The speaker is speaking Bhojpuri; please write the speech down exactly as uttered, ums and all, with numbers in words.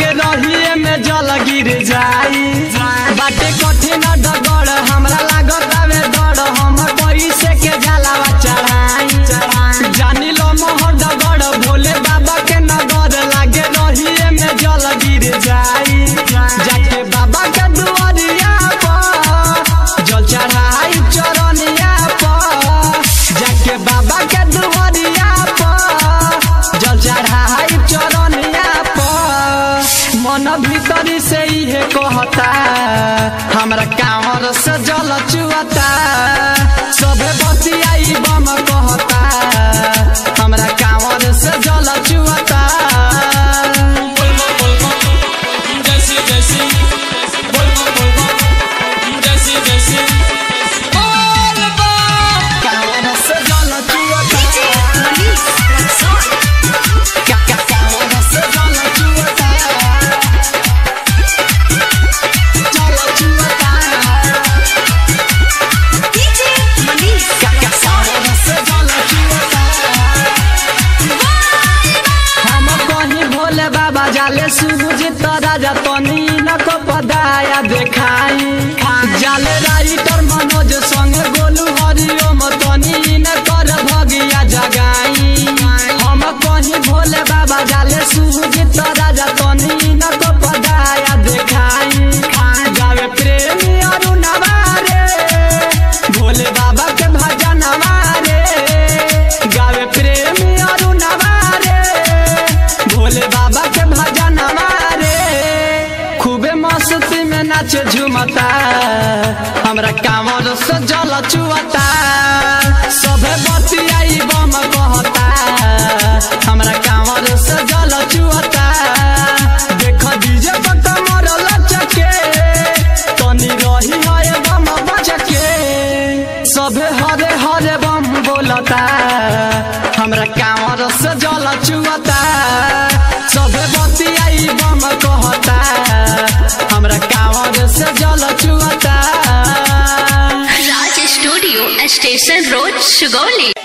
लागे रहिए में जल गिर जाई। बाटे कठिन डगर हमरा लागत आवे डर, हम कैसे के जलावा चढ़ाई। जानी लो मोहर डगर भोले बाबा के नगर, लागे रहिए में जल गिर जाई। जाके बाबा के दुआरिया पर जल चढ़ाई चरनिया पर, जाके बाबा के दुआरिया पर जल चढ़ाई चरनिया पर। मन भीतरी से इहे कहता हमरा कांवर से जल चुअता, सबे बतियाई बम कहता हमरा कांवर से जल चुअता। जाले सुजित राजा तनी न को पदाया देखाई। जाले राइटर मनोज संग गोलू हरिओम तनी न कर भगिया जगाई। हम कहीं भोले बाबा जाले सुजित राजा तनी न को पदाया देखाई। गावे प्रेमी अरुणवा रे भोले बाबा के भजनवा रे, गावे प्रेमी अरुणवा रे भोले बाबा के भजनवा रे। खूबे मस्ती में नाचे झुमता हमरा कांवर से जल चुअता, सबे बतियाई बम कहता हमरा कांवर से जल चुअता। देख डीजे पर कमर लचके तनी रही है बम बचके, सबे हरे हरे बम बोलता हमरा कांवर से जल चुअता, सबे बतियाई बम कहता हमरा कांवर से जल चुअता। Raj studio station road Sugauli.